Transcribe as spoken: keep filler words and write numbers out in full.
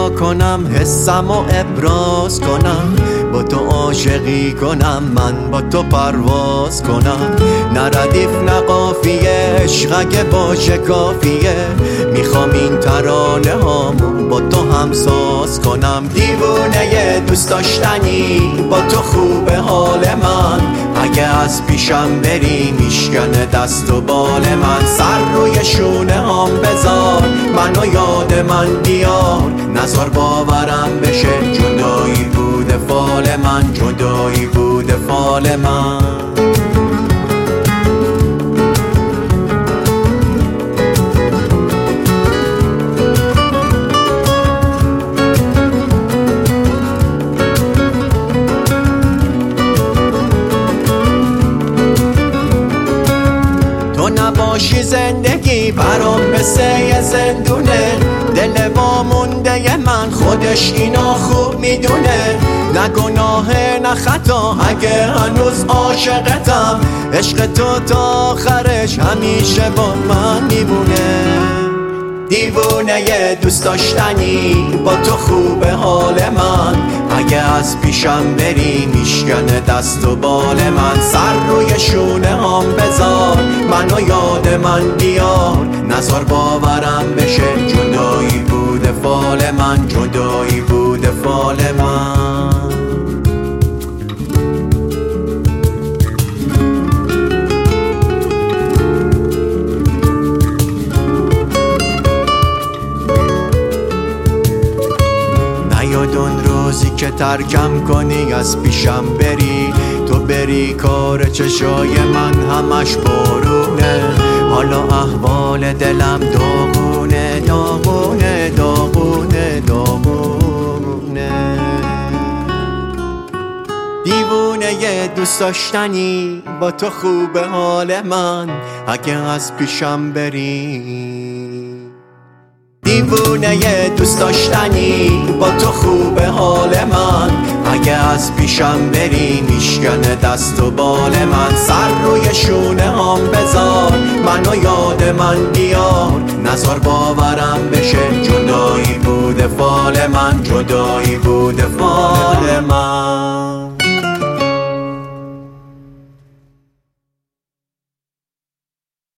پیدا کنم، حسم و ابراز کنم، با تو عاشقی کنم، من با تو پرواز کنم. نه ردیف نه قافیه، عشق اگه باشه کافیه. میخوام این ترانه هامو با تو همساز کنم. دیوونه دوست داشتنی، با تو خوبه حال من. اگه از پیشم بری میشکنه دست و بال من. سر روی شونه هام بذار، منو یاد من بیار. نذار باورم بشه جدایی بوده فال من، جدایی بوده فال من. تو نباشی زندگی برام مثل یه زندونه. دل وامونده من خودش اینو خوب میدونه. نه گناه نه خطا اگه هنوز عاشقتم. عشق تو تا آخرش همیشه با من میمونه. دیوونه دوست داشتنی، با تو خوبه حال من. اگه از پیشم بری میشکنه دست و بال من. سر روی شونه هام بذار، منو یاد من بیار. نذار باورم بشه جدایی بوده فال من، جدایی بوده فال من. نیاد اون روزی که ترکم کنی، از پیشم بری. تو بری کار چشای من همش بارونه. حالا احوال دلم داغونه، داغونه، داغونه، داغونه. دیوونه دوست داشتنی، با تو خوبه حال من. اگه از پیشم بری. دیوونه دوست داشتنی، با تو خوبه حال من. اگه از پیشم بری میشکنه دست و بال من. سر روی شونه هام بذار، منو یاد من بیار. نذار باورم بشه جدایی بوده فال من، جدایی بوده فال من.